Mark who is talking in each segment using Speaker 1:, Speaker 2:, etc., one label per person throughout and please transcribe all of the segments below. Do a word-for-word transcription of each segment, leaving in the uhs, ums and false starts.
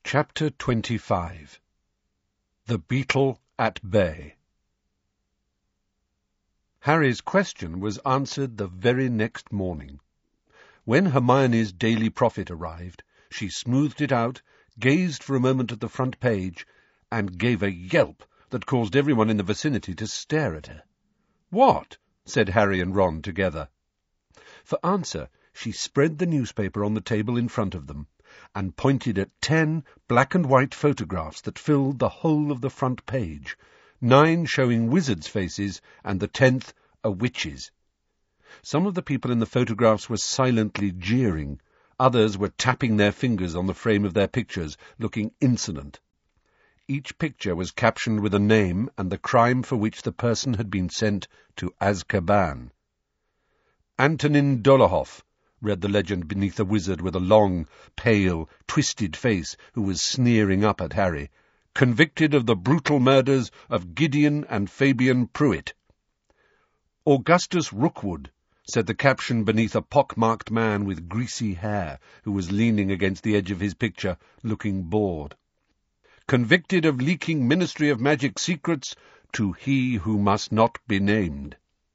Speaker 1: Chapter twenty-five. The Beetle at Bay. Harry's question was answered the very next morning. When Hermione's Daily Prophet arrived, she smoothed it out, gazed for a moment at the front page, and gave a yelp that caused everyone in the vicinity to stare at her. "What?" said Harry and Ron together. For answer, she spread the newspaper on the table in front of them, and pointed at ten black-and-white photographs that filled the whole of the front page, nine showing wizards' faces, and the tenth a witch's. Some of the people in the photographs were silently jeering, others were tapping their fingers on the frame of their pictures, looking insolent. Each picture was captioned with a name and the crime for which the person had been sent to Azkaban. Antonin Dolohov, read the legend beneath a wizard with a long, pale, twisted face who was sneering up at Harry, convicted of the brutal murders of Gideon and Fabian Pruitt. Augustus Rookwood, said the caption beneath a pock-marked man with greasy hair who was leaning against the edge of his picture, looking bored. Convicted of leaking Ministry of Magic secrets to he who must not be named.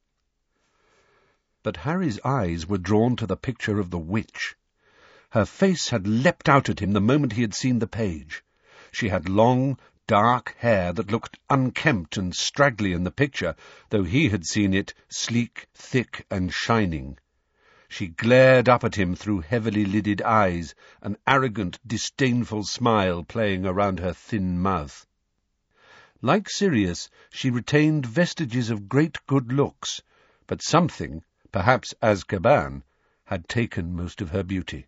Speaker 1: But Harry's eyes were drawn to the picture of the witch. Her face had leapt out at him the moment he had seen the page. She had long, dark hair that looked unkempt and straggly in the picture, though he had seen it sleek, thick, and shining. She glared up at him through heavily lidded eyes, an arrogant, disdainful smile playing around her thin mouth. Like Sirius, she retained vestiges of great good looks, but something, perhaps Azkaban, had taken most of her beauty.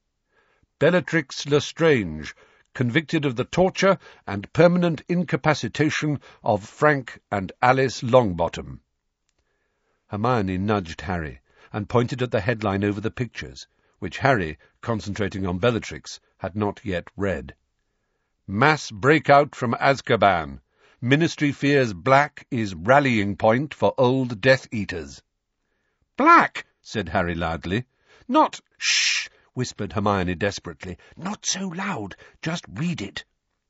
Speaker 1: Bellatrix Lestrange, convicted of the torture and permanent incapacitation of Frank and Alice Longbottom. Hermione nudged Harry, and pointed at the headline over the pictures, which Harry, concentrating on Bellatrix, had not yet read. Mass breakout from Azkaban. Ministry fears Black is rallying point for old Death Eaters. "Black!" said Harry loudly. "Not—" "Shh!" whispered Hermione desperately. "Not so loud. Just read it."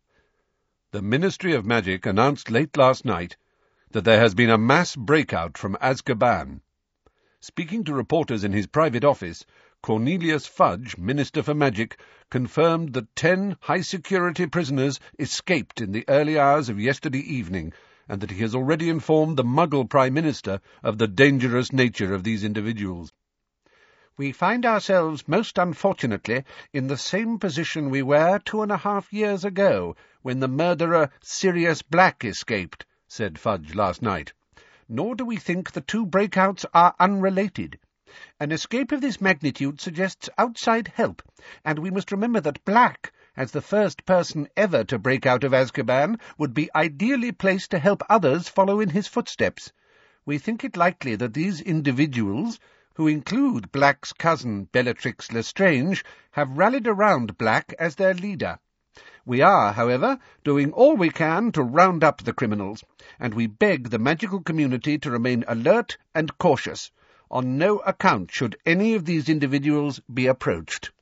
Speaker 1: The Ministry of Magic announced late last night that there has been a mass breakout from Azkaban. Speaking to reporters in his private office, Cornelius Fudge, Minister for Magic, confirmed that ten high-security prisoners escaped in the early hours of yesterday evening, and that he has already informed the Muggle Prime Minister of the dangerous nature of these individuals. "We find ourselves, most unfortunately, in the same position we were two and a half years ago, when the murderer Sirius Black escaped," said Fudge last night. "Nor do we think the two breakouts are unrelated. An escape of this magnitude suggests outside help, and we must remember that Black, as the first person ever to break out of Azkaban, would be ideally placed to help others follow in his footsteps. We think it likely that these individuals, who include Black's cousin Bellatrix Lestrange, have rallied around Black as their leader. We are, however, doing all we can to round up the criminals, and we beg the magical community to remain alert and cautious. On no account should any of these individuals be approached."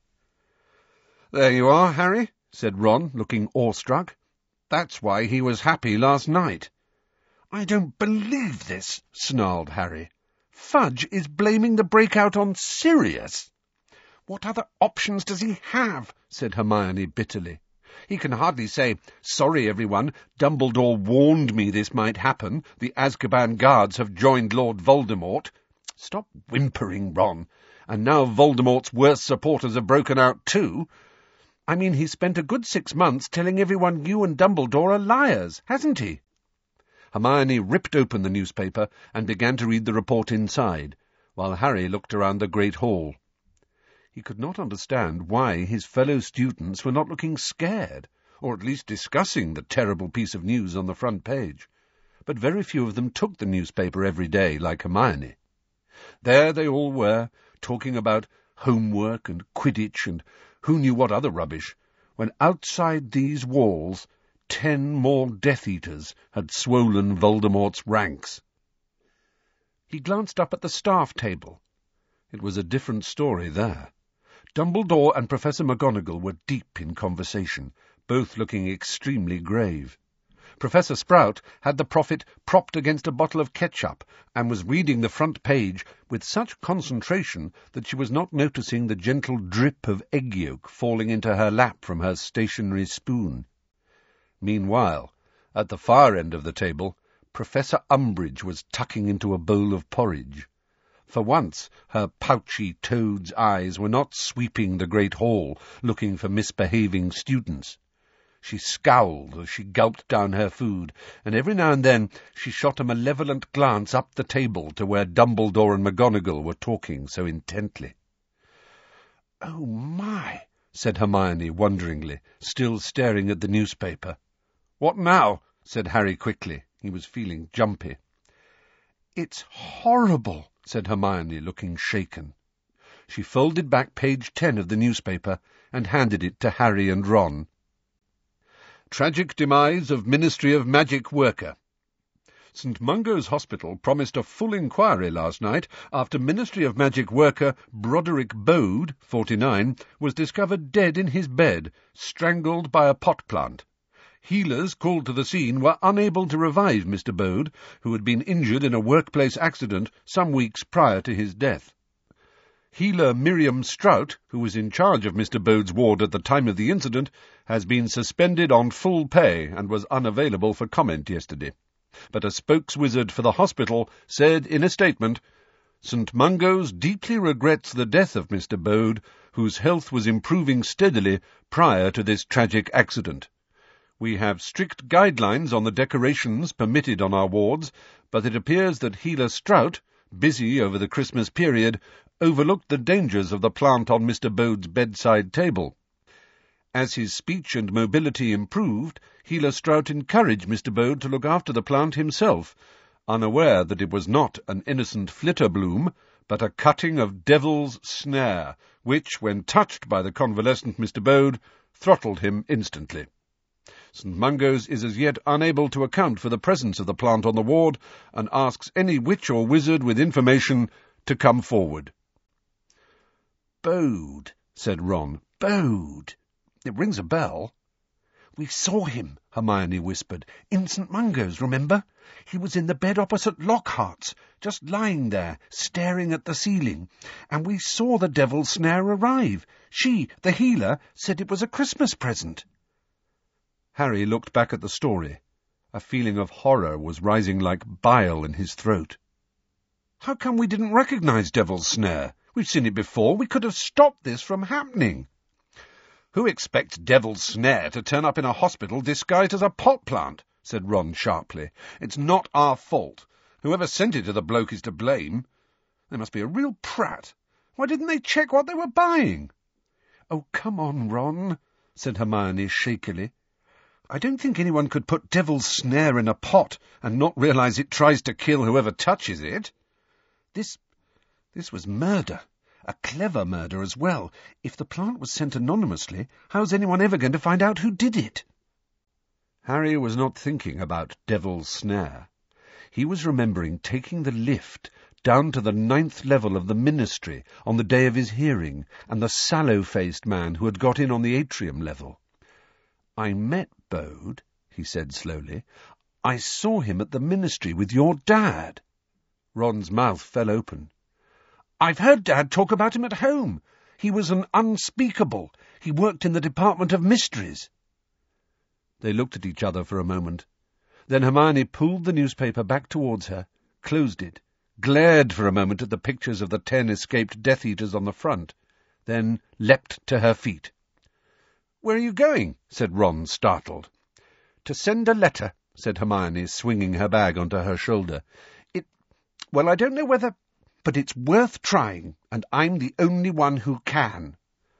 Speaker 1: "There you are, Harry," said Ron, looking awestruck. "That's why he was happy last night." "I don't believe this," snarled Harry. "Fudge is blaming the breakout on Sirius." "What other options does he have?" said Hermione bitterly. "He can hardly say, 'Sorry, everyone, Dumbledore warned me this might happen. The Azkaban guards have joined Lord Voldemort.' Stop whimpering, Ron. And now Voldemort's worst supporters have broken out too. I mean, he's spent a good six months telling everyone you and Dumbledore are liars, hasn't he?" Hermione ripped open the newspaper and began to read the report inside, while Harry looked around the great hall. He could not understand why his fellow students were not looking scared, or at least discussing the terrible piece of news on the front page. But very few of them took the newspaper every day like Hermione. There they all were, talking about homework and Quidditch and who knew what other rubbish, when outside these walls ten more Death Eaters had swollen Voldemort's ranks. He glanced up at the staff table. It was a different story there. Dumbledore and Professor McGonagall were deep in conversation, both looking extremely grave. Professor Sprout had the prophet propped against a bottle of ketchup and was reading the front page with such concentration that she was not noticing the gentle drip of egg yolk falling into her lap from her stationary spoon. Meanwhile, at the far end of the table, Professor Umbridge was tucking into a bowl of porridge. For once, her pouchy toad's eyes were not sweeping the great hall, looking for misbehaving students. She scowled as she gulped down her food, and every now and then she shot a malevolent glance up the table to where Dumbledore and McGonagall were talking so intently. "Oh, my!" said Hermione wonderingly, still staring at the newspaper. "What now?" said Harry quickly. He was feeling jumpy. "It's horrible," said Hermione, looking shaken. She folded back page ten of the newspaper and handed it to Harry and Ron. Tragic demise of Ministry of Magic worker. St Mungo's Hospital promised a full inquiry last night after Ministry of Magic worker Broderick Bode, forty-nine, was discovered dead in his bed, strangled by a pot plant. Healers called to the scene were unable to revive Mister Bode, who had been injured in a workplace accident some weeks prior to his death. Healer Miriam Strout, who was in charge of Mister Bode's ward at the time of the incident, has been suspended on full pay and was unavailable for comment yesterday. But a spokeswizard for the hospital said in a statement, "St Mungo's deeply regrets the death of Mister Bode, whose health was improving steadily prior to this tragic accident. We have strict guidelines on the decorations permitted on our wards, but it appears that Healer Strout, busy over the Christmas period, overlooked the dangers of the plant on Mister Bode's bedside table. As his speech and mobility improved, Healer Strout encouraged Mister Bode to look after the plant himself, unaware that it was not an innocent flitterbloom, but a cutting of devil's snare, which, when touched by the convalescent Mister Bode, throttled him instantly. St Mungo's is as yet unable to account for the presence of the plant on the ward, and asks any witch or wizard with information to come forward." "Bode," said Ron. "Bode. It rings a bell." "We saw him," Hermione whispered. "In St Mungo's, remember? He was in the bed opposite Lockhart's, just lying there, staring at the ceiling. And we saw the devil's snare arrive. She, the healer, said it was a Christmas present." Harry looked back at the story. A feeling of horror was rising like bile in his throat. "How come we didn't recognize Devil's Snare? We've seen it before. We could have stopped this from happening." "Who expects Devil's Snare to turn up in a hospital disguised as a pot plant?" said Ron sharply. "It's not our fault. Whoever sent it to the bloke is to blame. They must be a real prat. Why didn't they check what they were buying?" "Oh, come on, Ron," said Hermione shakily. "I don't think anyone could put Devil's Snare in a pot and not realize it tries to kill whoever touches it. This... this was murder. A clever murder as well. If the plant was sent anonymously, how's anyone ever going to find out who did it?" Harry was not thinking about Devil's Snare. He was remembering taking the lift down to the ninth level of the Ministry on the day of his hearing, and the sallow-faced man who had got in on the atrium level. "I met Bode," he said slowly. "I saw him at the Ministry with your dad." Ron's mouth fell open. "I've heard Dad talk about him at home. He was an unspeakable. He worked in the Department of Mysteries." They looked at each other for a moment. Then Hermione pulled the newspaper back towards her, closed it, glared for a moment at the pictures of the ten escaped Death Eaters on the front, then leapt to her feet. "Where are you going?" said Ron, startled. "To send a letter," said Hermione, swinging her bag onto her shoulder. It... well, I don't know whether... but it's worth trying, and I'm the only one who can."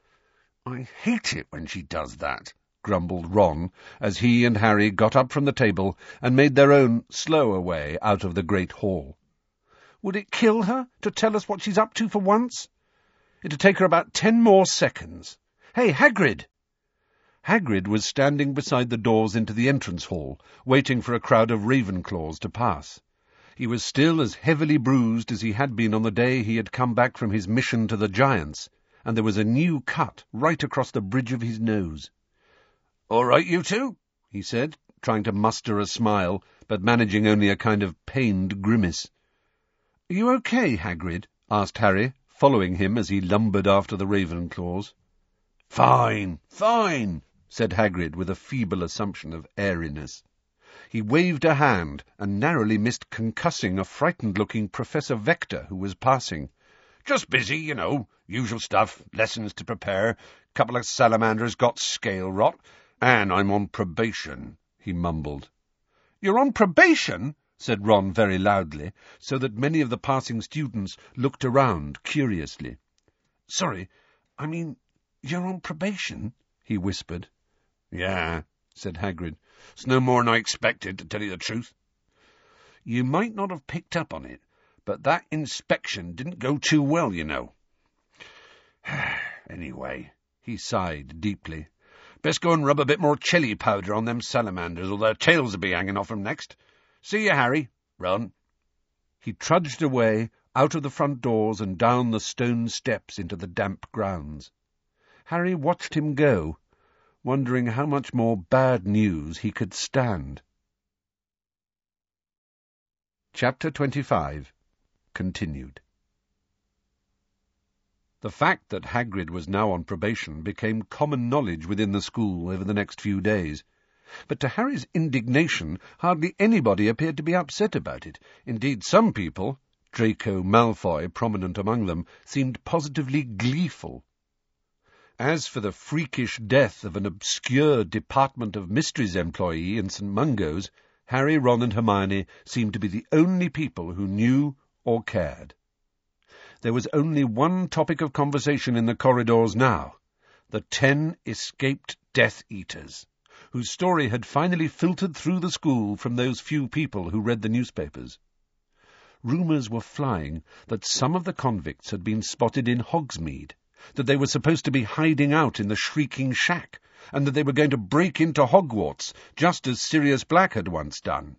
Speaker 1: "I hate it when she does that," grumbled Ron, as he and Harry got up from the table and made their own slower way out of the great hall. "Would it kill her to tell us what she's up to for once? It'd take her about ten more seconds. Hey, Hagrid!" Hagrid was standing beside the doors into the entrance hall, waiting for a crowd of Ravenclaws to pass. He was still as heavily bruised as he had been on the day he had come back from his mission to the Giants, and there was a new cut right across the bridge of his nose. "All right, you two?" he said, trying to muster a smile, but managing only a kind of pained grimace. "Are you okay, Hagrid?" asked Harry, following him as he lumbered after the Ravenclaws. "Fine, fine," said Hagrid with a feeble assumption of airiness. He waved a hand and narrowly missed concussing a frightened-looking Professor Vector who was passing. "Just busy, you know, usual stuff, lessons to prepare, couple of salamanders got scale rot, and I'm on probation," he mumbled. "You're on probation?" said Ron very loudly, so that many of the passing students looked around curiously. "Sorry, I mean, you're on probation?" he whispered. "Yeah," said Hagrid. "It's no more than I expected, to tell you the truth." "You might not have picked up on it, but that inspection didn't go too well, you know." "Anyway," he sighed deeply, "best go and rub a bit more chili powder on them salamanders, or their tails will be hanging off 'em next. See you, Harry. Run." He trudged away, out of the front doors and down the stone steps into the damp grounds. Harry watched him go, wondering how much more bad news he could stand. Chapter twenty-five. Continued. The fact that Hagrid was now on probation became common knowledge within the school over the next few days. But to Harry's indignation, hardly anybody appeared to be upset about it. Indeed, some people, Draco Malfoy prominent among them, seemed positively gleeful. As for the freakish death of an obscure Department of Mysteries employee in Saint Mungo's, Harry, Ron and Hermione seemed to be the only people who knew or cared. There was only one topic of conversation in the corridors now, the ten escaped Death Eaters, whose story had finally filtered through the school from those few people who read the newspapers. Rumours were flying that some of the convicts had been spotted in Hogsmeade, that they were supposed to be hiding out in the Shrieking Shack, and that they were going to break into Hogwarts, just as Sirius Black had once done.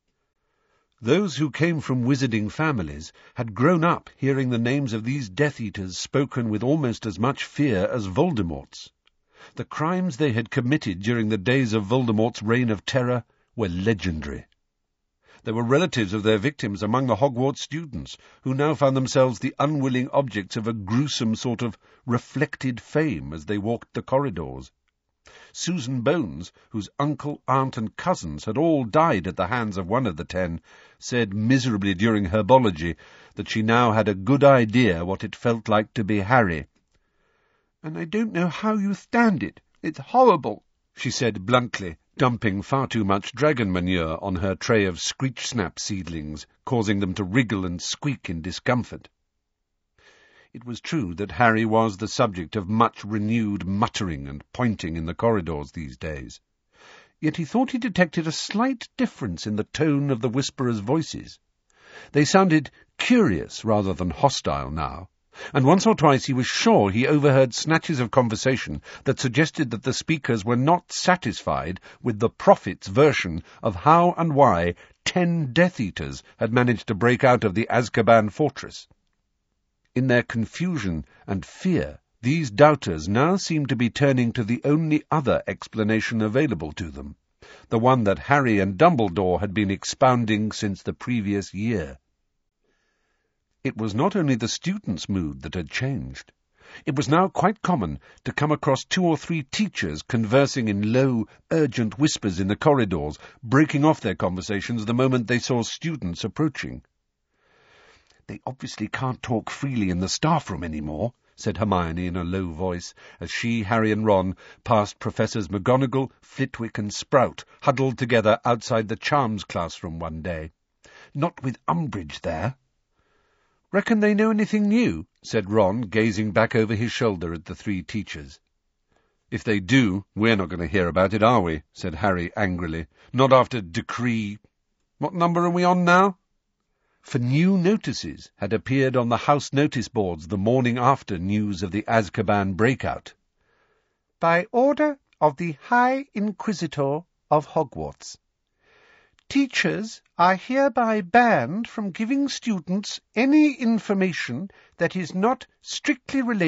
Speaker 1: Those who came from wizarding families had grown up hearing the names of these Death Eaters spoken with almost as much fear as Voldemort's. The crimes they had committed during the days of Voldemort's reign of terror were legendary. There were relatives of their victims among the Hogwarts students, who now found themselves the unwilling objects of a gruesome sort of reflected fame as they walked the corridors. Susan Bones, whose uncle, aunt, and cousins had all died at the hands of one of the ten, said miserably during herbology that she now had a good idea what it felt like to be Harry. "And I don't know how you stand it. It's horrible," she said bluntly, dumping far too much dragon manure on her tray of screech-snap seedlings, causing them to wriggle and squeak in discomfort. It was true that Harry was the subject of much renewed muttering and pointing in the corridors these days. Yet he thought he detected a slight difference in the tone of the whisperers' voices. They sounded curious rather than hostile now, and once or twice he was sure he overheard snatches of conversation that suggested that the speakers were not satisfied with the Prophet's version of how and why ten Death Eaters had managed to break out of the Azkaban fortress. In their confusion and fear, these doubters now seemed to be turning to the only other explanation available to them, the one that Harry and Dumbledore had been expounding since the previous year. It was not only the students' mood that had changed. It was now quite common to come across two or three teachers conversing in low, urgent whispers in the corridors, breaking off their conversations the moment they saw students approaching. "They obviously can't talk freely in the staff room any more," said Hermione in a low voice, as she, Harry and Ron passed Professors McGonagall, Flitwick and Sprout, huddled together outside the Charms classroom one day. "Not with Umbridge there." "Reckon they know anything new?" said Ron, gazing back over his shoulder at the three teachers. "If they do, we're not going to hear about it, are we?" said Harry angrily. "Not after Decree... What number are we on now?" For new notices had appeared on the house notice boards the morning after news of the Azkaban breakout. "By order of the High Inquisitor of Hogwarts. Teachers are hereby banned from giving students any information that is not strictly related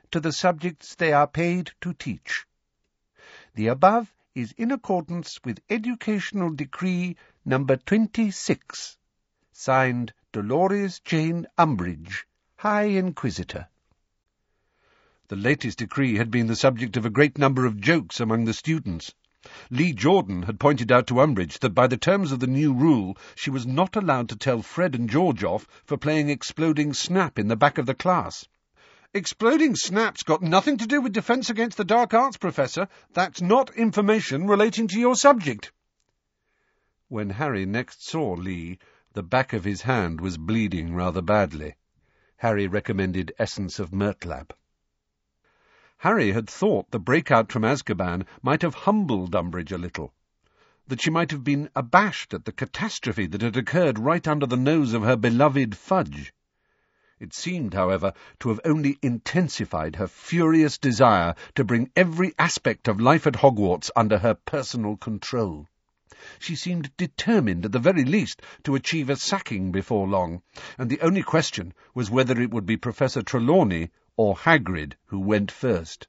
Speaker 1: to the subjects they are paid to teach. The above is in accordance with Educational Decree number twenty-six, signed Dolores Jane Umbridge, High Inquisitor. The latest decree had been the subject of a great number of jokes among the students. Lee Jordan had pointed out to Umbridge that by the terms of the new rule she was not allowed to tell Fred and George off for playing Exploding Snap in the back of the class. "Exploding Snap's got nothing to do with Defence Against the Dark Arts, Professor. That's not information relating to your subject." When Harry next saw Lee, the back of his hand was bleeding rather badly. Harry recommended essence of myrtlap. Harry had thought the breakout from Azkaban might have humbled Umbridge a little, that she might have been abashed at the catastrophe that had occurred right under the nose of her beloved Fudge. It seemed, however, to have only intensified her furious desire to bring every aspect of life at Hogwarts under her personal control. She seemed determined, at the very least, to achieve a sacking before long, and the only question was whether it would be Professor Trelawney or Hagrid who went first.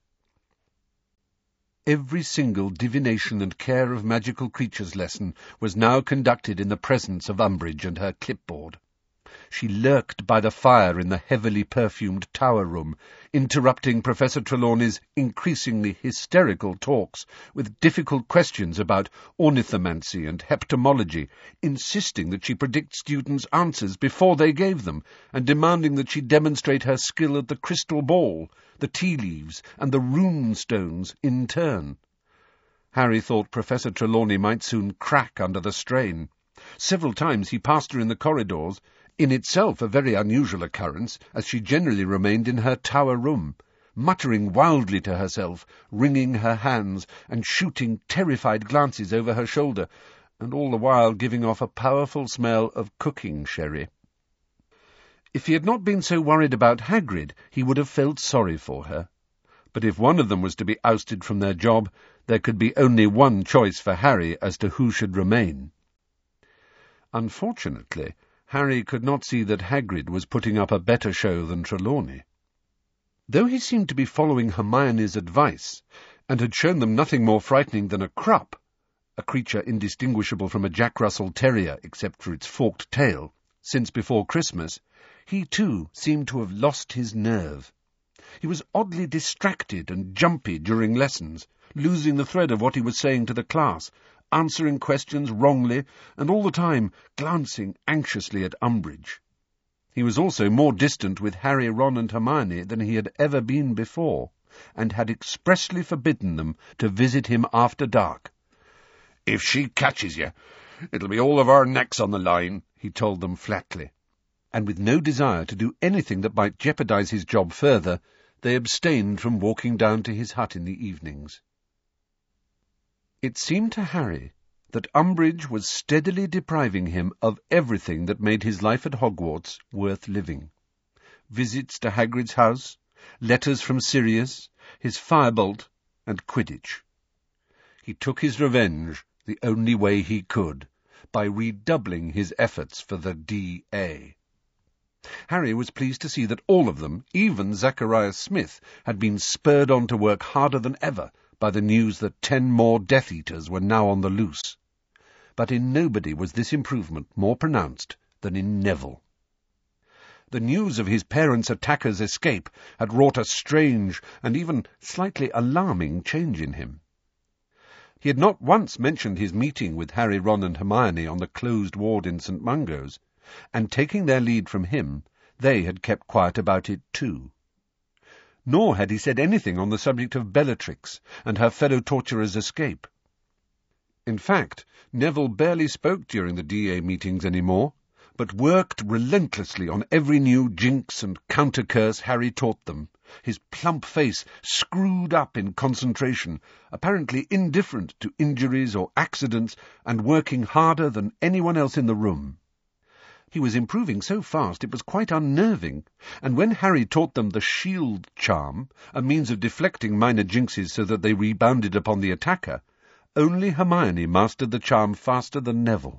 Speaker 1: Every single divination and care of magical creatures lesson was now conducted in the presence of Umbridge and her clipboard. She lurked by the fire in the heavily perfumed tower room, interrupting Professor Trelawney's increasingly hysterical talks with difficult questions about ornithomancy and heptomology, insisting that she predict students' answers before they gave them, and demanding that she demonstrate her skill at the crystal ball, the tea leaves, and the rune stones in turn. Harry thought Professor Trelawney might soon crack under the strain. Several times he passed her in the corridors, in itself a very unusual occurrence, as she generally remained in her tower room, muttering wildly to herself, wringing her hands, and shooting terrified glances over her shoulder, and all the while giving off a powerful smell of cooking sherry. If he had not been so worried about Hagrid, he would have felt sorry for her. But if one of them was to be ousted from their job, there could be only one choice for Harry as to who should remain. Unfortunately, Harry could not see that Hagrid was putting up a better show than Trelawney. Though he seemed to be following Hermione's advice, and had shown them nothing more frightening than a Krupp, a creature indistinguishable from a Jack Russell Terrier except for its forked tail, since before Christmas, he too seemed to have lost his nerve. He was oddly distracted and jumpy during lessons, losing the thread of what he was saying to the class, answering questions wrongly, and all the time glancing anxiously at Umbridge. He was also more distant with Harry, Ron, and Hermione than he had ever been before, and had expressly forbidden them to visit him after dark. "If she catches you, it'll be all of our necks on the line," he told them flatly, and with no desire to do anything that might jeopardize his job further, they abstained from walking down to his hut in the evenings. It seemed to Harry that Umbridge was steadily depriving him of everything that made his life at Hogwarts worth living. Visits to Hagrid's house, letters from Sirius, his firebolt, and Quidditch. He took his revenge the only way he could, by redoubling his efforts for the D A Harry was pleased to see that all of them, even Zacharias Smith, had been spurred on to work harder than ever by the news that ten more Death Eaters were now on the loose. But in nobody was this improvement more pronounced than in Neville. The news of his parents' attacker's escape had wrought a strange and even slightly alarming change in him. He had not once mentioned his meeting with Harry, Ron, and Hermione on the closed ward in Saint Mungo's, and taking their lead from him, they had kept quiet about it too. Nor had he said anything on the subject of Bellatrix and her fellow torturer's escape. In fact, Neville barely spoke during the D A meetings any more, but worked relentlessly on every new jinx and counter-curse Harry taught them, his plump face screwed up in concentration, apparently indifferent to injuries or accidents, and working harder than anyone else in the room. He was improving so fast it was quite unnerving, and when Harry taught them the shield charm, a means of deflecting minor jinxes so that they rebounded upon the attacker, only Hermione mastered the charm faster than Neville.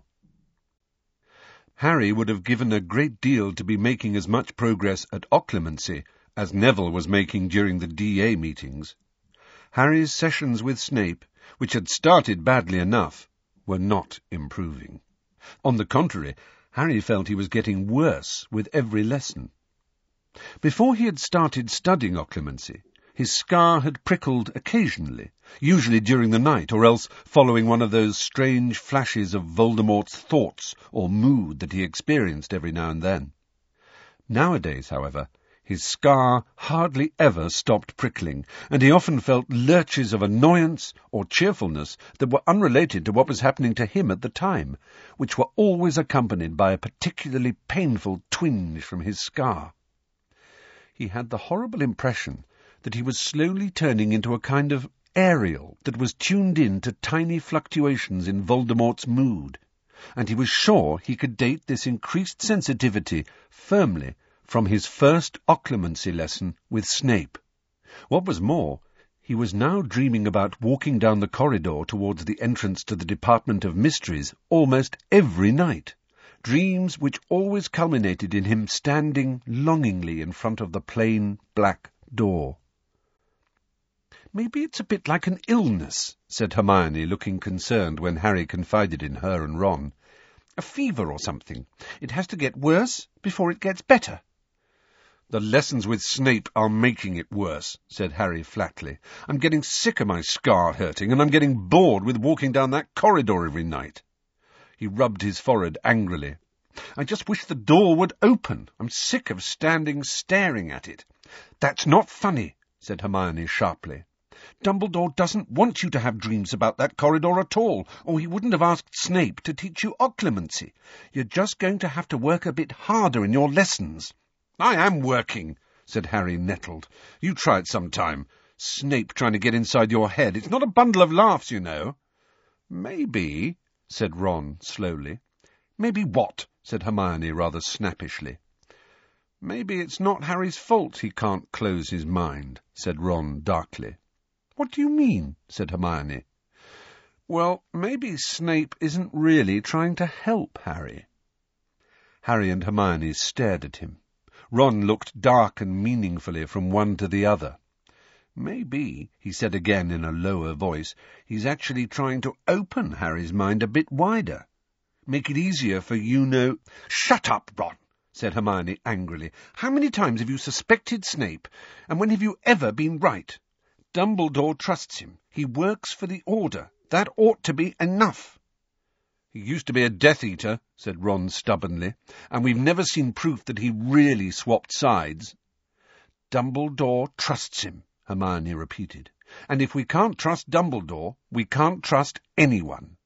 Speaker 1: Harry would have given a great deal to be making as much progress at occlumency as Neville was making during the D A meetings. Harry's sessions with Snape, which had started badly enough, were not improving. On the contrary, Harry felt he was getting worse with every lesson. Before he had started studying occlumency, his scar had prickled occasionally, usually during the night, or else following one of those strange flashes of Voldemort's thoughts or mood that he experienced every now and then. Nowadays, however, his scar hardly ever stopped prickling, and he often felt lurches of annoyance or cheerfulness that were unrelated to what was happening to him at the time, which were always accompanied by a particularly painful twinge from his scar. He had the horrible impression that he was slowly turning into a kind of Ariel that was tuned in to tiny fluctuations in Voldemort's mood, and he was sure he could date this increased sensitivity firmly from his first occlumency lesson with Snape. What was more, he was now dreaming about walking down the corridor towards the entrance to the Department of Mysteries almost every night, dreams which always culminated in him standing longingly in front of the plain black door. "Maybe it's a bit like an illness," said Hermione, looking concerned when Harry confided in her and Ron. "A fever or something. It has to get worse before it gets better." "The lessons with Snape are making it worse," said Harry flatly. "I'm getting sick of my scar hurting, and I'm getting bored with walking down that corridor every night." He rubbed his forehead angrily. "I just wish the door would open. I'm sick of standing staring at it." "That's not funny," said Hermione sharply. "Dumbledore doesn't want you to have dreams about that corridor at all, or he wouldn't have asked Snape to teach you occlumency. You're just going to have to work a bit harder in your lessons." "I am working," said Harry, nettled. "You try it some time. Snape trying to get inside your head. It's not a bundle of laughs, you know." "Maybe," said Ron slowly. "Maybe what?" said Hermione rather snappishly. "Maybe it's not Harry's fault he can't close his mind," said Ron darkly. "What do you mean?" said Hermione. "Well, maybe Snape isn't really trying to help Harry." Harry and Hermione stared at him. Ron looked dark and meaningfully from one to the other. "Maybe," he said again in a lower voice, "he's actually trying to open Harry's mind a bit wider. Make it easier for you know—" "Shut up, Ron," said Hermione angrily. "How many times have you suspected Snape, and when have you ever been right? Dumbledore trusts him. He works for the Order. That ought to be enough." "He used to be a Death Eater," said Ron stubbornly, "and we've never seen proof that he really swapped sides." "Dumbledore trusts him," Hermione repeated. "And if we can't trust Dumbledore, we can't trust anyone."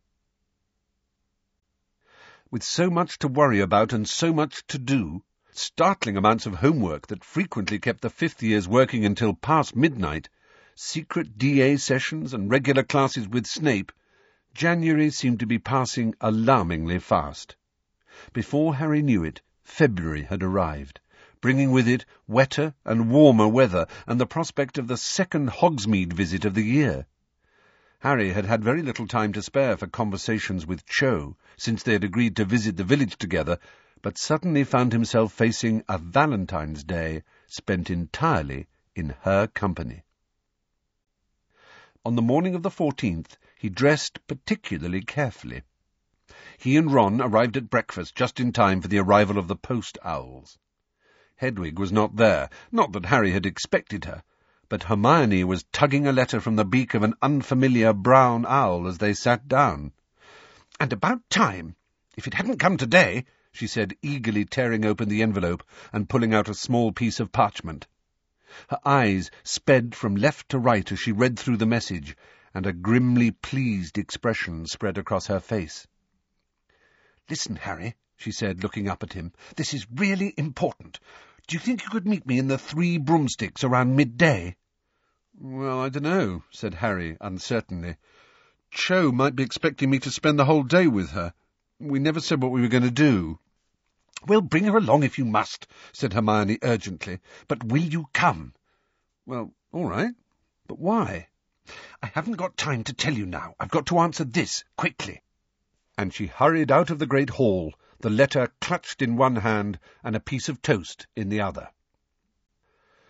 Speaker 1: With so much to worry about and so much to do, startling amounts of homework that frequently kept the fifth years working until past midnight, secret D A sessions and regular classes with Snape, January seemed to be passing alarmingly fast. Before Harry knew it, February had arrived, bringing with it wetter and warmer weather and the prospect of the second Hogsmeade visit of the year. Harry had had very little time to spare for conversations with Cho, since they had agreed to visit the village together, but suddenly found himself facing a Valentine's Day spent entirely in her company. On the morning of the fourteenth, he dressed particularly carefully. He and Ron arrived at breakfast just in time for the arrival of the post owls. Hedwig was not there, not that Harry had expected her, but Hermione was tugging a letter from the beak of an unfamiliar brown owl as they sat down. "And about time! If it hadn't come today," she said, eagerly tearing open the envelope and pulling out a small piece of parchment. Her eyes sped from left to right as she read through the message, and a grimly pleased expression spread across her face. "Listen, Harry," she said, looking up at him. "This is really important. Do you think you could meet me in the Three Broomsticks around midday?" "Well, I dunno," said Harry uncertainly. "Cho might be expecting me to spend the whole day with her. We never said what we were going to do." "Well, bring her along if you must," said Hermione urgently. "But will you come?" "Well, all right. But why?" "I haven't got time to tell you now. I've got to answer this, quickly." And she hurried out of the great hall, the letter clutched in one hand and a piece of toast in the other.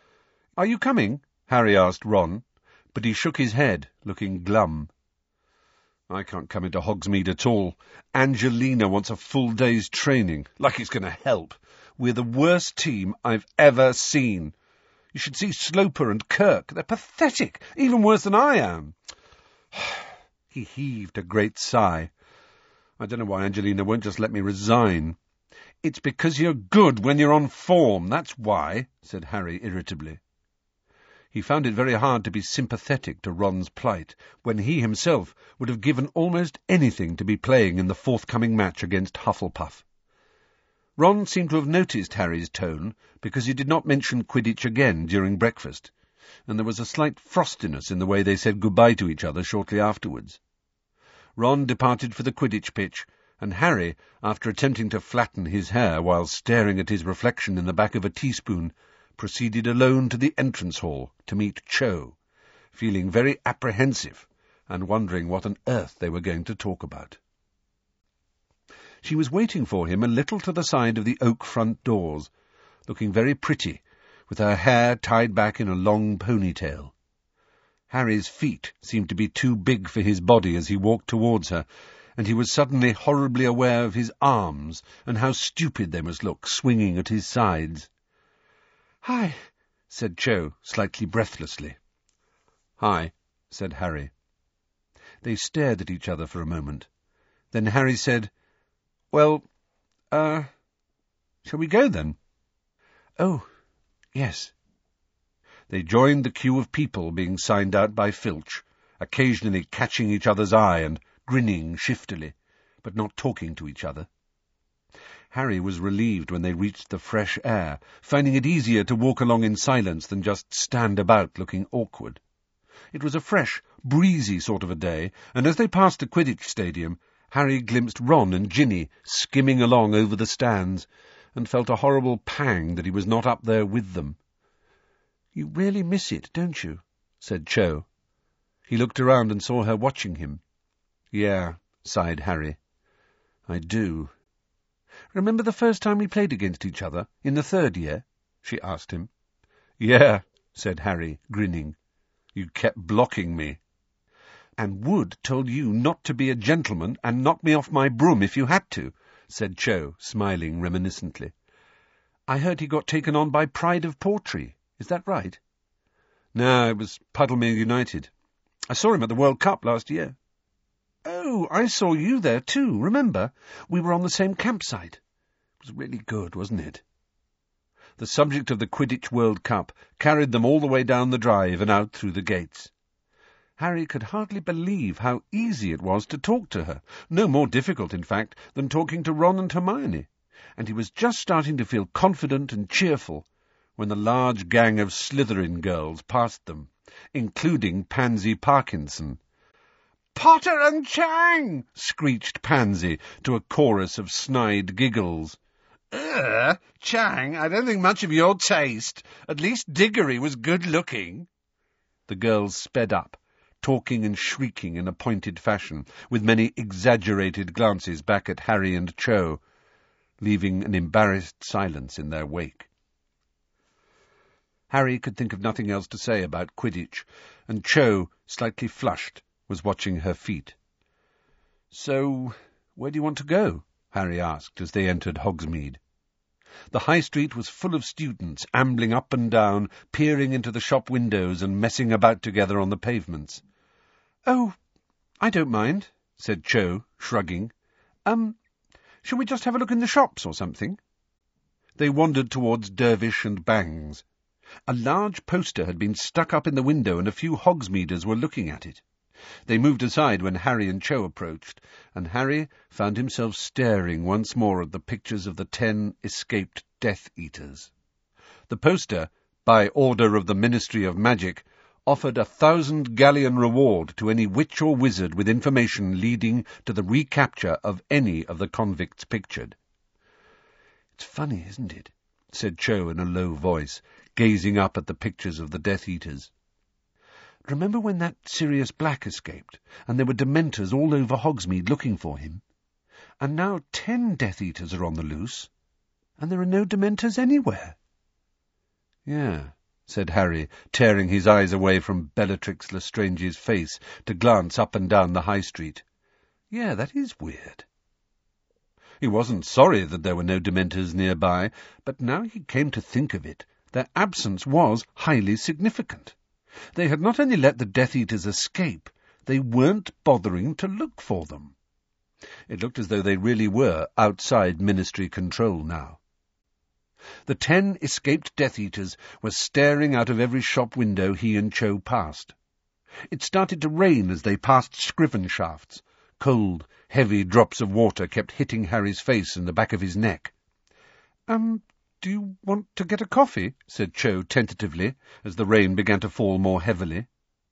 Speaker 1: "Are you coming?" Harry asked Ron, but he shook his head, looking glum. "I can't come into Hogsmeade at all. Angelina wants a full day's training. Like it's going to help. We're the worst team I've ever seen. You should see Sloper and Kirk. They're pathetic, even worse than I am." He heaved a great sigh. "I don't know why Angelina won't just let me resign." "It's because you're good when you're on form, that's why," said Harry irritably. He found it very hard to be sympathetic to Ron's plight, when he himself would have given almost anything to be playing in the forthcoming match against Hufflepuff. Ron seemed to have noticed Harry's tone, because he did not mention Quidditch again during breakfast, and there was a slight frostiness in the way they said goodbye to each other shortly afterwards. Ron departed for the Quidditch pitch, and Harry, after attempting to flatten his hair while staring at his reflection in the back of a teaspoon, proceeded alone to the entrance hall to meet Cho, feeling very apprehensive and wondering what on earth they were going to talk about. She was waiting for him a little to the side of the oak front doors, looking very pretty, with her hair tied back in a long ponytail. Harry's feet seemed to be too big for his body as he walked towards her, and he was suddenly horribly aware of his arms and how stupid they must look swinging at his sides. "Hi," said Cho, slightly breathlessly. "Hi," said Harry. They stared at each other for a moment. Then Harry said, "Well, uh, shall we go then?" "Oh, yes." They joined the queue of people being signed out by Filch, occasionally catching each other's eye and grinning shiftily, but not talking to each other. Harry was relieved when they reached the fresh air, finding it easier to walk along in silence than just stand about looking awkward. It was a fresh, breezy sort of a day, and as they passed the Quidditch stadium, Harry glimpsed Ron and Ginny skimming along over the stands, and felt a horrible pang that he was not up there with them. "You really miss it, don't you?" said Cho. He looked around and saw her watching him. "Yeah," sighed Harry. "I do." "Remember the first time we played against each other, in the third year?" she asked him. "Yeah," said Harry, grinning. "You kept blocking me." "And Wood told you not to be a gentleman and knock me off my broom if you had to," said Cho, smiling reminiscently. "I heard he got taken on by Pride of Portree. Is that right?" "No, it was Puddlemere United. I saw him at the World Cup last year." "Oh, I saw you there too, remember? We were on the same campsite. It was really good, wasn't it?" The subject of the Quidditch World Cup carried them all the way down the drive and out through the gates. Harry could hardly believe how easy it was to talk to her, no more difficult, in fact, than talking to Ron and Hermione, and he was just starting to feel confident and cheerful when the large gang of Slytherin girls passed them, including Pansy Parkinson. "Potter and Chang!" screeched Pansy to a chorus of snide giggles. "Ugh, Chang, I don't think much of your taste. At least Diggory was good-looking." The girls sped up, talking and shrieking in a pointed fashion, with many exaggerated glances back at Harry and Cho, leaving an embarrassed silence in their wake. Harry could think of nothing else to say about Quidditch, and Cho, slightly flushed, was watching her feet. "So, where do you want to go?" Harry asked as they entered Hogsmeade. The High Street was full of students, ambling up and down, peering into the shop windows and messing about together on the pavements. "Oh, I don't mind," said Cho, shrugging. Um, shall we just have a look in the shops or something?" They wandered towards Dervish and Bangs. A large poster had been stuck up in the window, and a few Hogsmeaders were looking at it. They moved aside when Harry and Cho approached, and Harry found himself staring once more at the pictures of the ten escaped Death Eaters. The poster, by order of the Ministry of Magic, offered a thousand galleon reward to any witch or wizard with information leading to the recapture of any of the convicts pictured. "It's funny, isn't it?" said Cho in a low voice, gazing up at the pictures of the Death Eaters. "Remember when that Sirius Black escaped, and there were Dementors all over Hogsmeade looking for him? And now ten Death Eaters are on the loose, and there are no Dementors anywhere." "Yeah," said Harry, tearing his eyes away from Bellatrix Lestrange's face to glance up and down the high street. Yeah, that is weird. He wasn't sorry that there were no Dementors nearby, but now he came to think of it, their absence was highly significant. They had not only let the Death Eaters escape, they weren't bothering to look for them. It looked as though they really were outside Ministry control now. The ten escaped Death Eaters were staring out of every shop window he and Cho passed. It started to rain as they passed Scriven shafts. Cold, heavy drops of water kept hitting Harry's face and the back of his neck. Um, do you want to get a coffee? Said Cho tentatively, as the rain began to fall more heavily.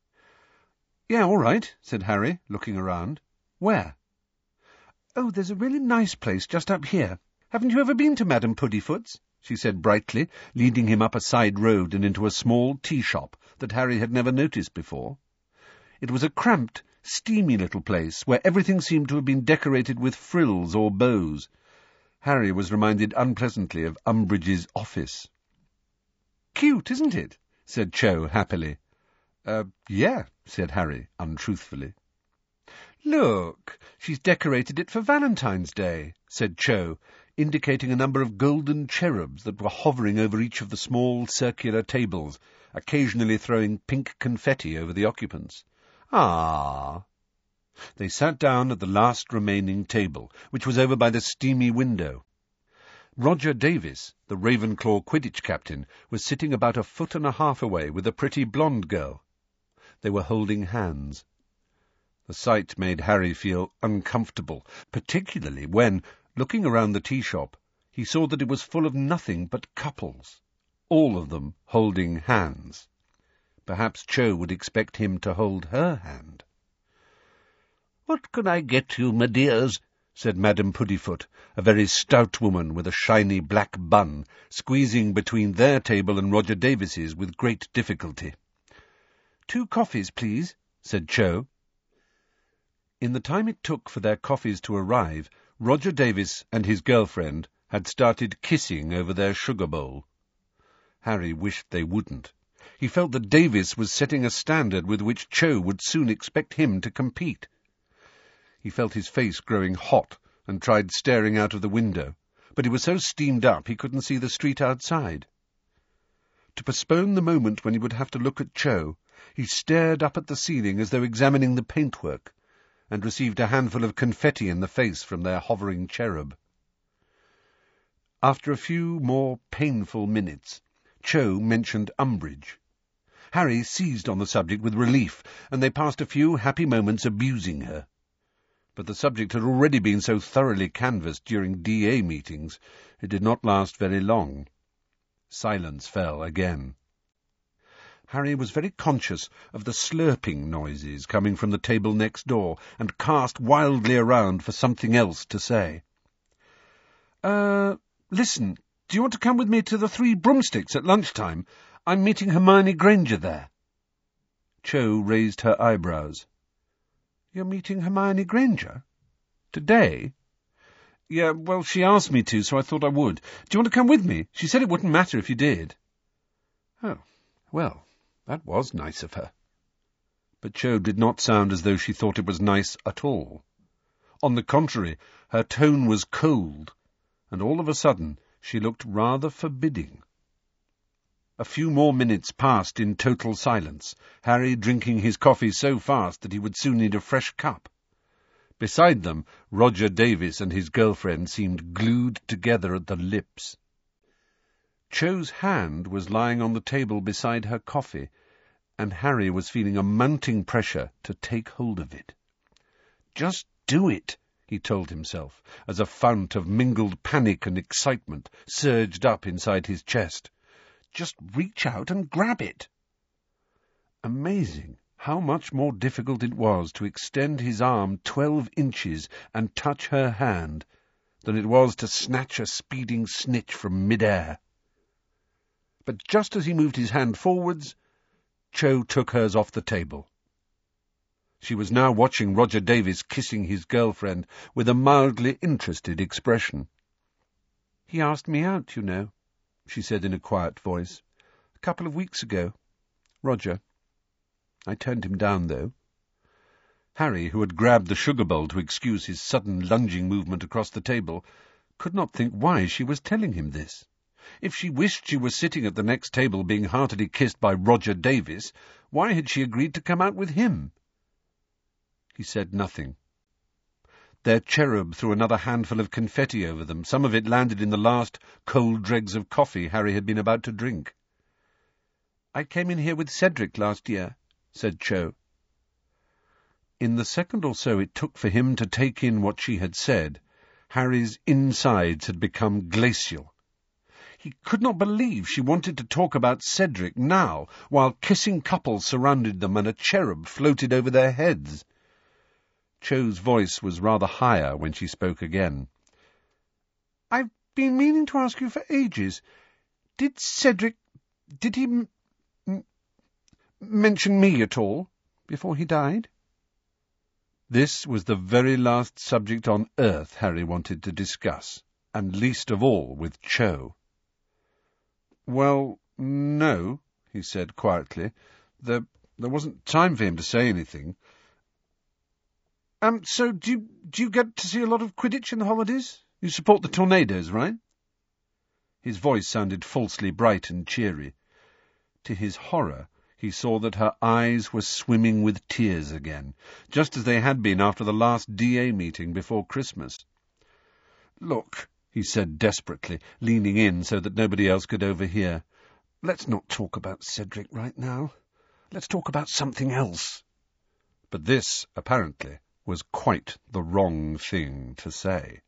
Speaker 1: Yeah, all right, said Harry, looking around. Where? Oh, there's a really nice place just up here. Haven't you ever been to Madame Puddifoot's? She said brightly, leading him up a side road and into a small tea shop that Harry had never noticed before. It was a cramped, steamy little place where everything seemed to have been decorated with frills or bows. Harry was reminded unpleasantly of Umbridge's office. Cute, isn't it? Said Cho happily. Uh, yeah, said Harry untruthfully. Look, she's decorated it for Valentine's Day, said Cho, indicating a number of golden cherubs that were hovering over each of the small circular tables, occasionally throwing pink confetti over the occupants. Ah! They sat down at the last remaining table, which was over by the steamy window. Roger Davis, the Ravenclaw Quidditch captain, was sitting about a foot and a half away with a pretty blonde girl. They were holding hands. The sight made Harry feel uncomfortable, particularly when, looking around the tea shop, he saw that it was full of nothing but couples, all of them holding hands. Perhaps Cho would expect him to hold her hand. "What can I get you, my dears?" said Madame Puddifoot, a very stout woman with a shiny black bun, squeezing between their table and Roger Davis's with great difficulty. "Two coffees, please," said Cho. In the time it took for their coffees to arrive, Roger Davis and his girlfriend had started kissing over their sugar bowl. Harry wished they wouldn't. He felt that Davis was setting a standard with which Cho would soon expect him to compete. He felt his face growing hot and tried staring out of the window, but he was so steamed up he couldn't see the street outside. To postpone the moment when he would have to look at Cho, he stared up at the ceiling as though examining the paintwork, and received a handful of confetti in the face from their hovering cherub. After a few more painful minutes, Cho mentioned Umbridge. Harry seized on the subject with relief, and they passed a few happy moments abusing her. But the subject had already been so thoroughly canvassed during D A meetings, it did not last very long. Silence fell again. Harry was very conscious of the slurping noises coming from the table next door, and cast wildly around for something else to say. Uh, listen, do you want to come with me to the Three Broomsticks at lunchtime? I'm meeting Hermione Granger there. Cho raised her eyebrows. You're meeting Hermione Granger? Today? Yeah, well, she asked me to, so I thought I would. Do you want to come with me? She said it wouldn't matter if you did. Oh, well, that was nice of her. But Cho did not sound as though she thought it was nice at all. On the contrary, her tone was cold, and all of a sudden she looked rather forbidding. A few more minutes passed in total silence, Harry drinking his coffee so fast that he would soon need a fresh cup. Beside them, Roger Davis and his girlfriend seemed glued together at the lips. Cho's hand was lying on the table beside her coffee, and Harry was feeling a mounting pressure to take hold of it. Just do it, he told himself, as a fount of mingled panic and excitement surged up inside his chest. Just reach out and grab it. Amazing how much more difficult it was to extend his arm twelve inches and touch her hand than it was to snatch a speeding snitch from mid-air. But just as he moved his hand forwards, Cho took hers off the table. She was now watching Roger Davis kissing his girlfriend with a mildly interested expression. "He asked me out, you know," she said in a quiet voice. A couple of weeks ago. Roger. I turned him down, though. Harry, who had grabbed the sugar bowl to excuse his sudden lunging movement across the table, could not think why she was telling him this. If she wished she were sitting at the next table being heartily kissed by Roger Davis, why had she agreed to come out with him? He said nothing. Their cherub threw another handful of confetti over them. Some of it landed in the last cold dregs of coffee Harry had been about to drink. "I came in here with Cedric last year," said Cho. In the second or so it took for him to take in what she had said, Harry's insides had become glacial. He could not believe she wanted to talk about Cedric now, while kissing couples surrounded them and a cherub floated over their heads. Cho's voice was rather higher when she spoke again. "I've been meaning to ask you for ages. Did Cedric... did he m m mention me at all before he died?" This was the very last subject on earth Harry wanted to discuss, and least of all with Cho. "Well, no," he said quietly. There, there wasn't time for him to say anything. Um, so do you, do you get to see a lot of Quidditch in the holidays? You support the Tornadoes, right?" His voice sounded falsely bright and cheery. To his horror, he saw that her eyes were swimming with tears again, just as they had been after the last D A meeting before Christmas. "Look," he said desperately, leaning in so that nobody else could overhear, "let's not talk about Cedric right now. Let's talk about something else." But this, apparently, was quite the wrong thing to say.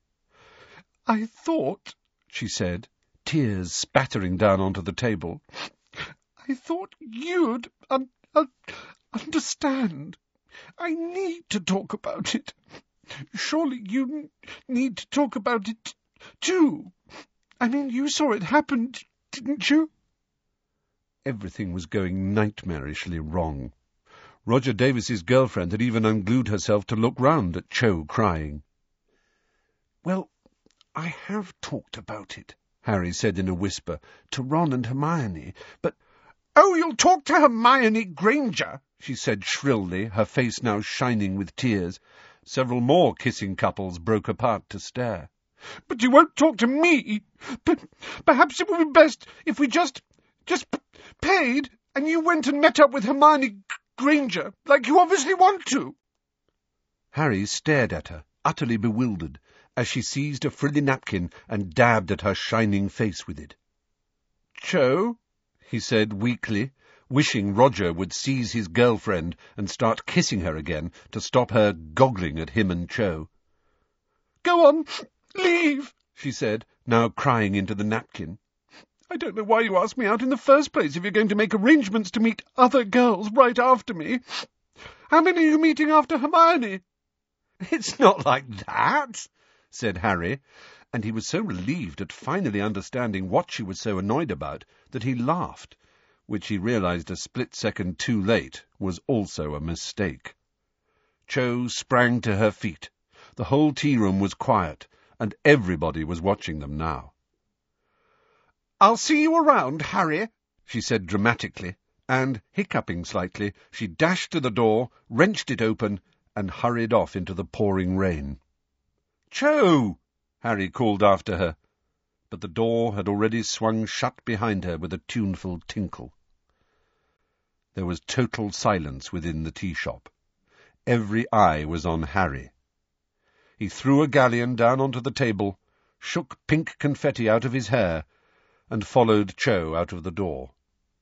Speaker 1: "I thought," she said, tears spattering down onto the table, "I thought you'd un un understand. I need to talk about it. Surely you need to talk about it, too. I mean, you saw it happen, didn't you?" Everything was going nightmarishly wrong. Roger Davis's girlfriend had even unglued herself to look round at Cho crying. "Well, I have talked about it," Harry said in a whisper, "to Ron and Hermione, but—" "Oh, you'll talk to Hermione Granger," she said shrilly, her face now shining with tears. Several more kissing couples broke apart to stare. "But you won't talk to me. But perhaps it would be best if we just, just paid and you went and met up with Hermione Granger, like you obviously want to." Harry stared at her, utterly bewildered, as she seized a frilly napkin and dabbed at her shining face with it. "Cho," he said weakly, wishing Roger would seize his girlfriend and start kissing her again to stop her goggling at him and Cho. "Go on, leave," she said, now crying into the napkin. "I don't know why you asked me out in the first place if you're going to make arrangements to meet other girls right after me. How many are you meeting after Hermione?" "It's not like that," said Harry, and he was so relieved at finally understanding what she was so annoyed about that he laughed, which he realized a split second too late was also a mistake. Cho sprang to her feet. The whole tea-room was quiet, and everybody was watching them now. "I'll see you around, Harry," she said dramatically, and, hiccuping slightly, she dashed to the door, wrenched it open, and hurried off into the pouring rain. "Cho!" Harry called after her, but the door had already swung shut behind her with a tuneful tinkle. There was total silence within the tea-shop. Every eye was on Harry. He threw a galleon down onto the table, shook pink confetti out of his hair, and followed Cho out of the door.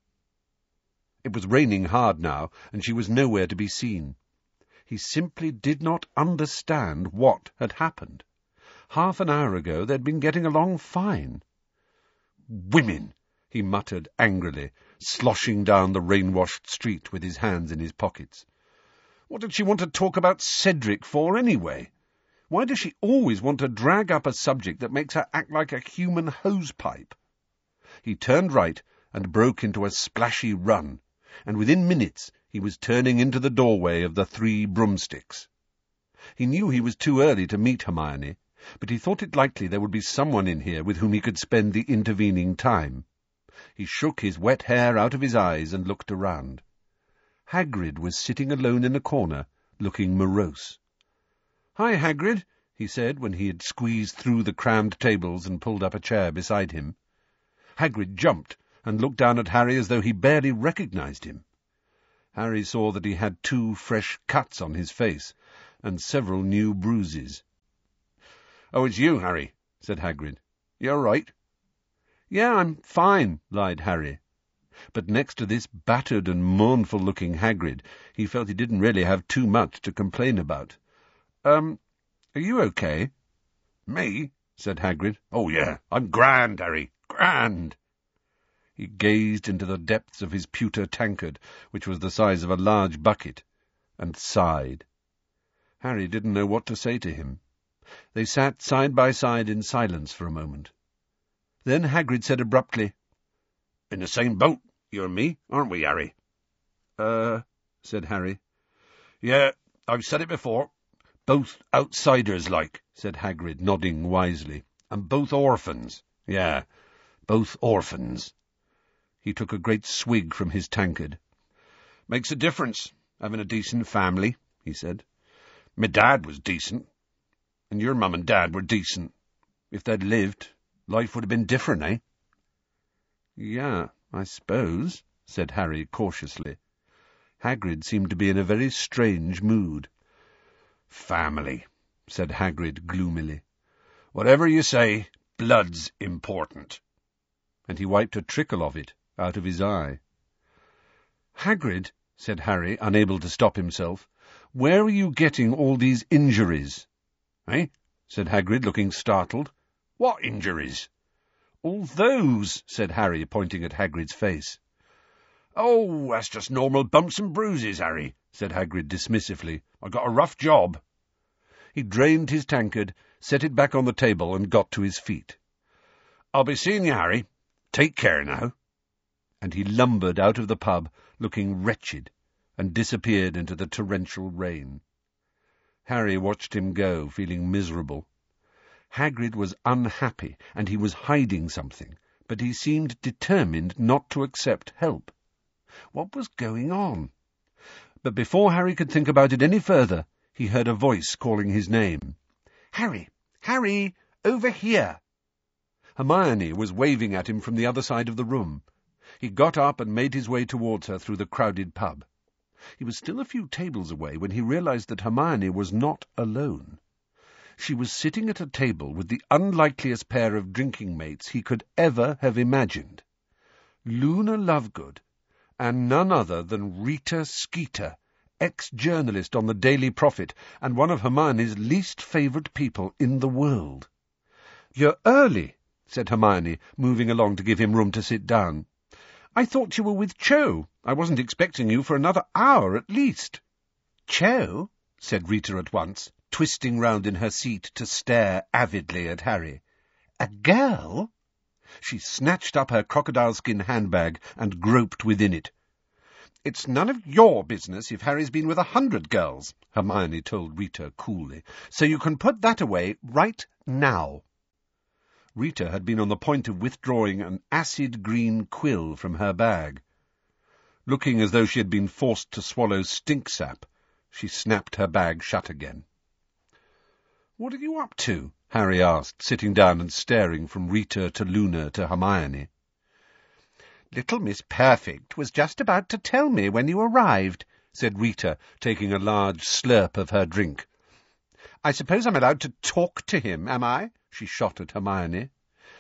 Speaker 1: It was raining hard now, and she was nowhere to be seen. He simply did not understand what had happened. Half an hour ago they'd been getting along fine. "Women!" he muttered angrily, sloshing down the rain-washed street with his hands in his pockets. What did she want to talk about Cedric for, anyway? Why does she always want to drag up a subject that makes her act like a human hose-pipe? He turned right and broke into a splashy run, and within minutes he was turning into the doorway of the Three Broomsticks. He knew he was too early to meet Hermione, but he thought it likely there would be someone in here with whom he could spend the intervening time. He shook his wet hair out of his eyes and looked around. Hagrid was sitting alone in a corner, looking morose. "Hi, Hagrid," he said when he had squeezed through the crammed tables and pulled up a chair beside him. Hagrid jumped and looked down at Harry as though he barely recognized him. Harry saw that he had two fresh cuts on his face, and several new bruises. "Oh, it's you, Harry," said Hagrid. "You all right?" "Yeah, I'm fine," lied Harry. But next to this battered and mournful-looking Hagrid, he felt he didn't really have too much to complain about. Um, are you okay?" "Me?" said Hagrid. "Oh, yeah, I'm grand, Harry, grand." He gazed into the depths of his pewter tankard, which was the size of a large bucket, and sighed. Harry didn't know what to say to him. They sat side by side in silence for a moment. Then Hagrid said abruptly, "In the same boat, you and me, aren't we, Harry?" Uh, said Harry. "Yeah, I've said it before. Both outsiders-like," said Hagrid, nodding wisely. "And both orphans. Yeah, both orphans." He took a great swig from his tankard. "Makes a difference, having a decent family," he said. "My dad was decent, and your mum and dad were decent. If they'd lived, life would have been different, eh?" "Yeah, I suppose," said Harry cautiously. Hagrid seemed to be in a very strange mood. "Family," said Hagrid gloomily. "Whatever you say, blood's important." And he wiped a trickle of it out of his eye. "Hagrid," said Harry, unable to stop himself, "where are you getting all these injuries?" "Eh?" said Hagrid, looking startled. "What injuries?" "All those," said Harry, pointing at Hagrid's face. "Oh, that's just normal bumps and bruises, Harry," said Hagrid dismissively. "I got a rough job." He drained his tankard, set it back on the table, and got to his feet. "I'll be seeing you, Harry. Take care now." And he lumbered out of the pub, looking wretched, and disappeared into the torrential rain. Harry watched him go, feeling miserable. Hagrid was unhappy, and he was hiding something, but he seemed determined not to accept help. What was going on? But before Harry could think about it any further, he heard a voice calling his name. "Harry! Harry! Over here!" Hermione was waving at him from the other side of the room. He got up and made his way towards her through the crowded pub. He was still a few tables away when he realized that Hermione was not alone. She was sitting at a table with the unlikeliest pair of drinking mates he could ever have imagined. Luna Lovegood, and none other than Rita Skeeter, ex-journalist on the Daily Prophet, and one of Hermione's least favourite people in the world. "You're early," said Hermione, moving along to give him room to sit down. "I thought you were with Cho. I wasn't expecting you for another hour at least." "Cho?" said Rita at once, twisting round in her seat to stare avidly at Harry. "A girl?" She snatched up her crocodile-skin handbag and groped within it. "It's none of your business if Harry's been with a hundred girls," Hermione told Rita coolly, "so you can put that away right now." Rita had been on the point of withdrawing an acid-green quill from her bag. Looking as though she had been forced to swallow stink-sap, she snapped her bag shut again. "What are you up to?" Harry asked, sitting down and staring from Rita to Luna to Hermione. "Little Miss Perfect was just about to tell me when you arrived," said Rita, taking a large slurp of her drink. "I suppose I'm allowed to talk to him, am I?" she shot at Hermione.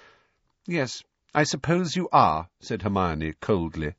Speaker 1: "Yes, I suppose you are," said Hermione coldly.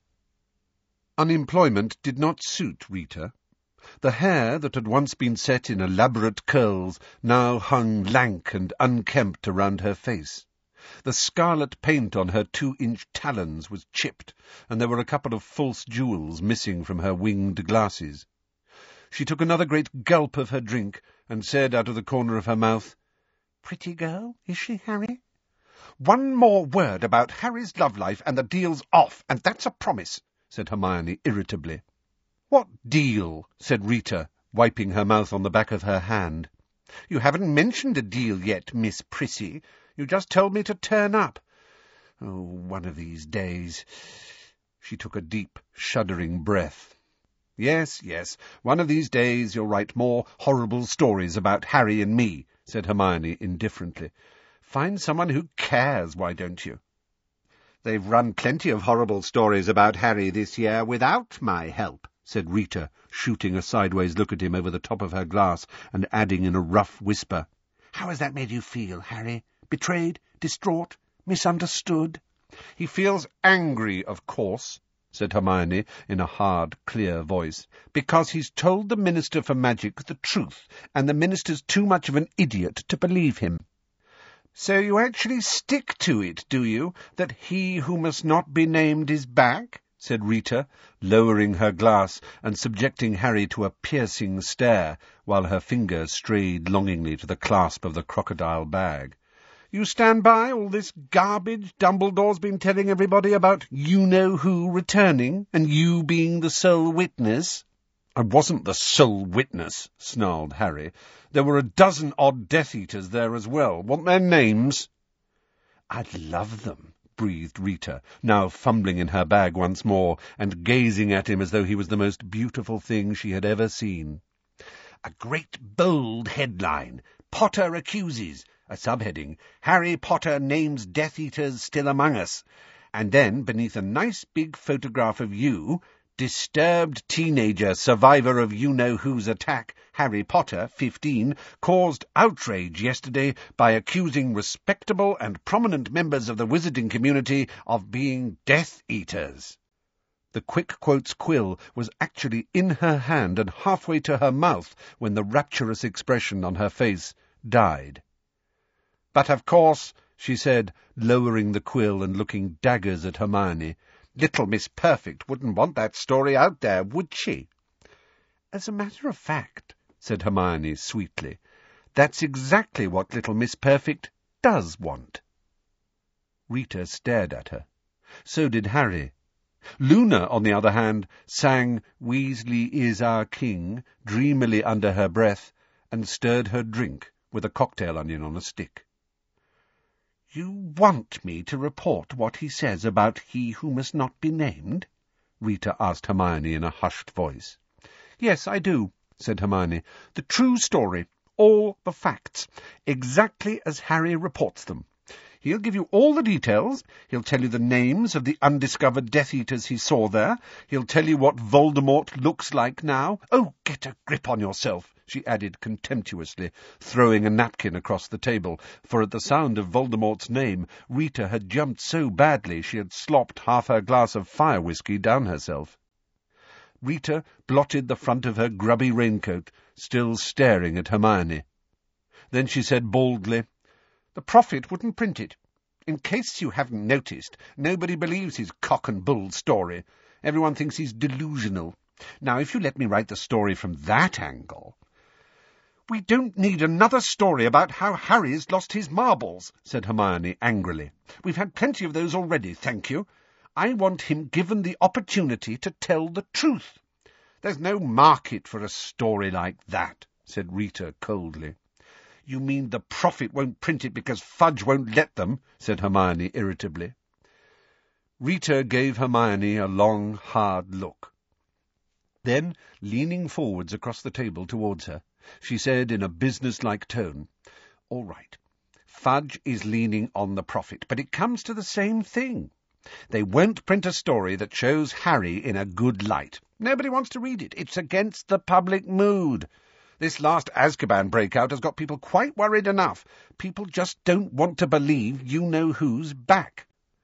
Speaker 1: Unemployment did not suit Rita. The hair that had once been set in elaborate curls now hung lank and unkempt around her face. The scarlet paint on her two-inch talons was chipped, and there were a couple of false jewels missing from her winged glasses. She took another great gulp of her drink and said out of the corner of her mouth, "Pretty girl, is she, Harry?" "One more word about Harry's love life and the deal's off, and that's a promise," said Hermione irritably. "What deal?" said Rita, wiping her mouth on the back of her hand. "You haven't mentioned a deal yet, Miss Prissy. You just told me to turn up." Oh, one of these days. She took a deep, shuddering breath. Yes, yes, one of these days you'll write more horrible stories about Harry and me, said Hermione indifferently. Find someone who cares, why don't you? They've run plenty of horrible stories about Harry this year without my help, said Rita, shooting a sideways look at him over the top of her glass and adding in a rough whisper, How has that made you feel, Harry? Betrayed? Distraught? Misunderstood? He feels angry, of course, said Hermione in a hard, clear voice, because he's told the Minister for Magic the truth, and the Minister's too much of an idiot to believe him. So you actually stick to it, do you, that he who must not be named is back? Said Rita, lowering her glass and subjecting Harry to a piercing stare, while her finger strayed longingly to the clasp of the crocodile bag. You stand by all this garbage Dumbledore's been telling everybody about you-know-who returning, and you being the sole witness? I wasn't the sole witness, snarled Harry. There were a dozen odd Death Eaters there as well. Want their names? I'd love them, breathed Rita, now fumbling in her bag once more, and gazing at him as though he was the most beautiful thing she had ever seen. A great bold headline, Potter accuses. A subheading, Harry Potter names Death Eaters still among us. And then, beneath a nice big photograph of you, disturbed teenager survivor of you-know-who's attack, Harry Potter, fifteen, caused outrage yesterday by accusing respectable and prominent members of the wizarding community of being Death Eaters. The Quick Quotes quill was actually in her hand and halfway to her mouth when the rapturous expression on her face died. But of course, she said, lowering the quill and looking daggers at Hermione, little Miss Perfect wouldn't want that story out there, would she? As a matter of fact, said Hermione sweetly, that's exactly what little Miss Perfect does want. Rita stared at her. So did Harry. Luna, on the other hand, sang Weasley is our king dreamily under her breath and stirred her drink with a cocktail onion on a stick. You want me to report what he says about he who must not be named? Rita asked Hermione in a hushed voice. Yes, I do, said Hermione. The true story, all the facts, exactly as Harry reports them. He'll give you all the details. He'll tell you the names of the undiscovered Death Eaters he saw there. He'll tell you what Voldemort looks like now. Oh, get a grip on yourself, she added contemptuously, throwing a napkin across the table, for at the sound of Voldemort's name, Rita had jumped so badly she had slopped half her glass of fire whiskey down herself. Rita blotted the front of her grubby raincoat, still staring at Hermione. Then she said baldly, The Prophet wouldn't print it. In case you haven't noticed, nobody believes his cock-and-bull story. Everyone thinks he's delusional. Now, if you let me write the story from that angle— We don't need another story about how Harry's lost his marbles, said Hermione angrily. We've had plenty of those already, thank you. I want him given the opportunity to tell the truth. There's no market for a story like that, said Rita coldly. You mean the Prophet won't print it because Fudge won't let them, said Hermione irritably. Rita gave Hermione a long, hard look. Then, leaning forwards across the table towards her, she said in a business-like tone, All right, Fudge is leaning on the Prophet, but it comes to the same thing. They won't print a story that shows Harry in a good light. Nobody wants to read it. It's against the public mood. This last Azkaban breakout has got people quite worried enough. People just don't want to believe you-know-who's back.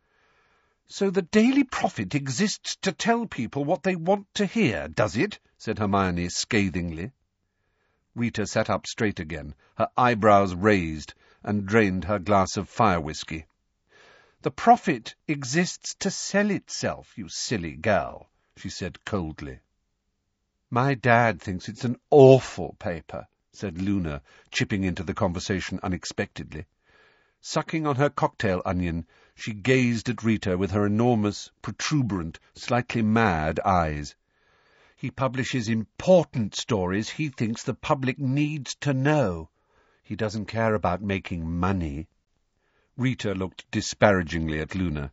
Speaker 1: So the Daily Prophet exists to tell people what they want to hear, does it? Said Hermione scathingly. Rita sat up straight again, her eyebrows raised, and drained her glass of fire whiskey. The Prophet exists to sell itself, you silly girl, she said coldly. My dad thinks it's an awful paper, said Luna, chipping into the conversation unexpectedly. Sucking on her cocktail onion, she gazed at Rita with her enormous, protuberant, slightly mad eyes. He publishes important stories he thinks the public needs to know. He doesn't care about making money. Rita looked disparagingly at Luna.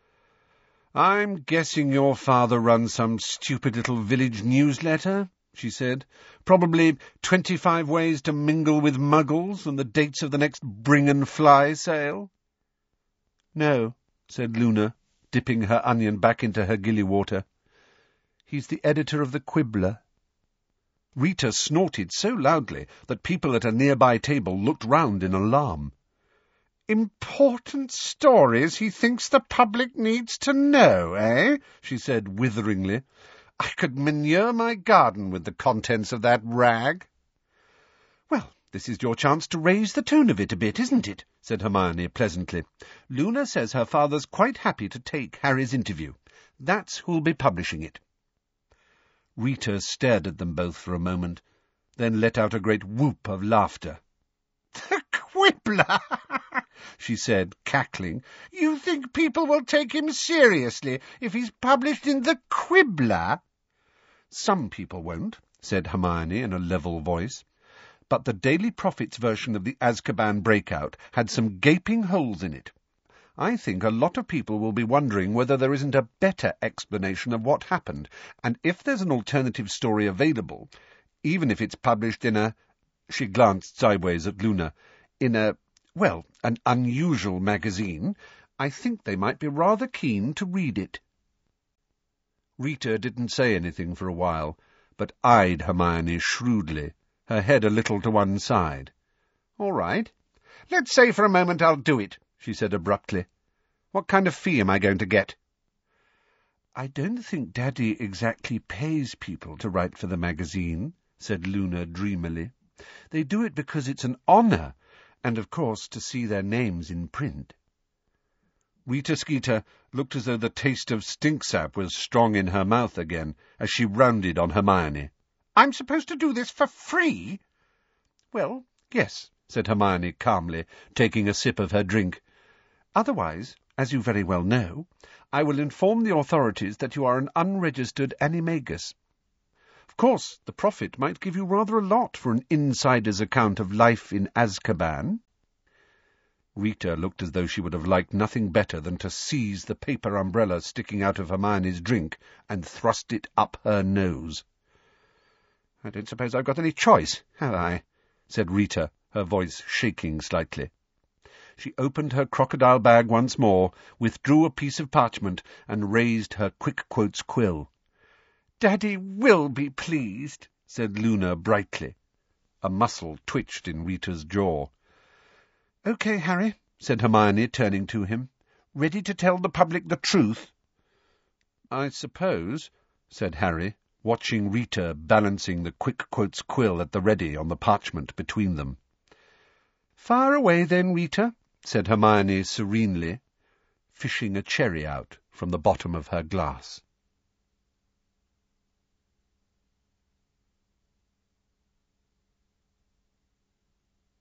Speaker 1: "I'm guessing your father runs some stupid little village newsletter," she said. "Probably twenty-five ways to mingle with muggles and the dates of the next Bring and Fly sale." "No," said Luna, dipping her onion back into her gilly water. "He's the editor of the Quibbler." Rita snorted so loudly that people at a nearby table looked round in alarm. "Important stories he thinks the public needs to know, eh?" she said witheringly. "I could manure my garden with the contents of that rag." "Well, this is your chance to raise the tone of it a bit, isn't it?" said Hermione pleasantly. "Luna says her father's quite happy to take Harry's interview. That's who'll be publishing it." Rita stared at them both for a moment, then let out a great whoop of laughter. "The Quibbler!" she said, cackling. "You think people will take him seriously if he's published in the Quibbler?" "Some people won't," said Hermione in a level voice. "But the Daily Prophet's version of the Azkaban breakout had some gaping holes in it. I think a lot of people will be wondering whether there isn't a better explanation of what happened, and if there's an alternative story available, even if it's published in a—" she glanced sideways at Luna, "in a, well, an unusual magazine, I think they might be rather keen to read it." Rita didn't say anything for a while, but eyed Hermione shrewdly, her head a little to one side. "All right. Let's say for a moment I'll do it," she said abruptly. "What kind of fee am I going to get?" "I don't think Daddy exactly pays people to write for the magazine," said Luna dreamily. "They do it because it's an honour, and, of course, to see their names in print." Rita Skeeter looked as though the taste of stinksap was strong in her mouth again, as she rounded on Hermione. "I'm supposed to do this for free?" "Well, yes," said Hermione calmly, taking a sip of her drink. "Otherwise, as you very well know, I will inform the authorities that you are an unregistered animagus. Of course, the Prophet might give you rather a lot for an insider's account of life in Azkaban." Rita looked as though she would have liked nothing better than to seize the paper umbrella sticking out of Hermione's drink and thrust it up her nose. "I don't suppose I've got any choice, have I?" said Rita, her voice shaking slightly. She opened her crocodile bag once more, withdrew a piece of parchment, and raised her quick quotes quill. "Daddy will be pleased," said Luna brightly. A muscle twitched in Rita's jaw. "OK, Harry," said Hermione, turning to him. "Ready to tell the public the truth?" "I suppose," said Harry, watching Rita balancing the quick quotes quill at the ready on the parchment between them. "Fire away, then, Rita," said Hermione serenely, fishing a cherry out from the bottom of her glass.